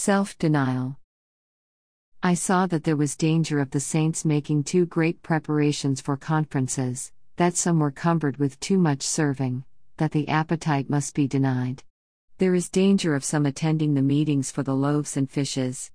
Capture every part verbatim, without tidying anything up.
Self-denial. I saw that there was danger of the saints making too great preparations for conferences, that some were cumbered with too much serving, that the appetite must be denied. There is danger of some attending the meetings for the loaves and fishes.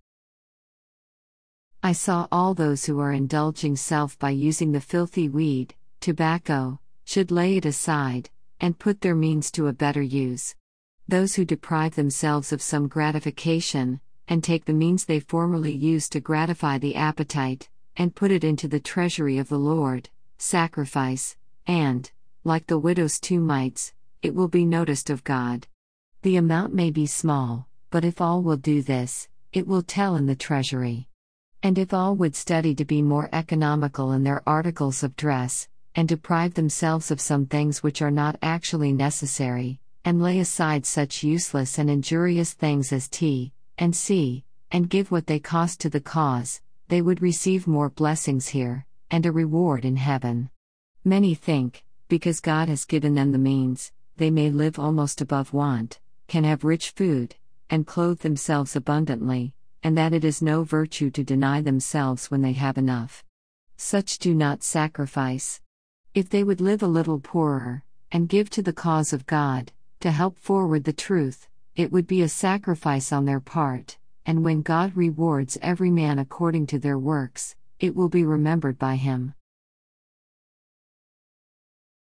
I saw all those who are indulging self by using the filthy weed, tobacco, should lay it aside, and put their means to a better use. Those who deprive themselves of some gratification, and take the means they formerly used to gratify the appetite, and put it into the treasury of the Lord, sacrifice, and, like the widow's two mites, it will be noticed of God. The amount may be small, but if all will do this, it will tell in the treasury. And if all would study to be more economical in their articles of dress, and deprive themselves of some things which are not actually necessary, and lay aside such useless and injurious things as tea, and sea, and give what they cost to the cause, they would receive more blessings here, and a reward in heaven. Many think, because God has given them the means, they may live almost above want, can have rich food, and clothe themselves abundantly, and that it is no virtue to deny themselves when they have enough. Such do not sacrifice. If they would live a little poorer, and give to the cause of God, to help forward the truth, it would be a sacrifice on their part, and when God rewards every man according to their works, it will be remembered by Him.